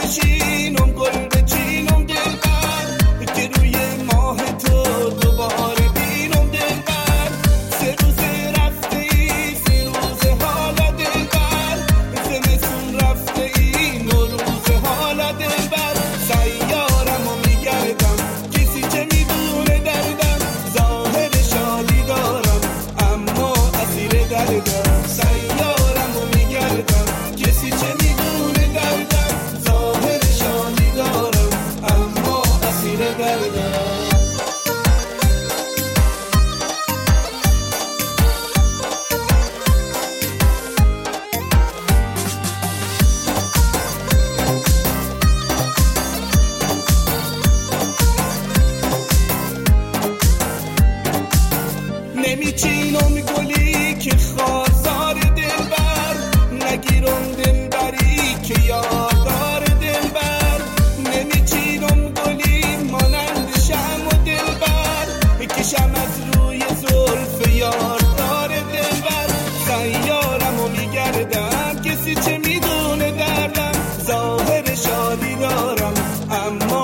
نمیچینم گل بچینم دلبر که روی ماه تو دوباره بینم دلبر سه روز رفته ای سه روز حالا دلبر زمستون رفته ای نوروز حالا دلبر سیارم و میگردم کسی چه میدونه دردم ظاهر شادی دارم اما اسیر دردم سیارم و میگردم کسی چه میدونه دردم ظاهر شادی دارم اما اسیر دردم نمیچینم گلی که خارزار دلبر نگیرم دلبری که یاددار دلبر نمیچینم گلی مانند شمع و دلبر بکشم از روی زلف یاددار دلبر سیارم و میگردم کسی چه میدونه دردم ظاهر شادی دارم اما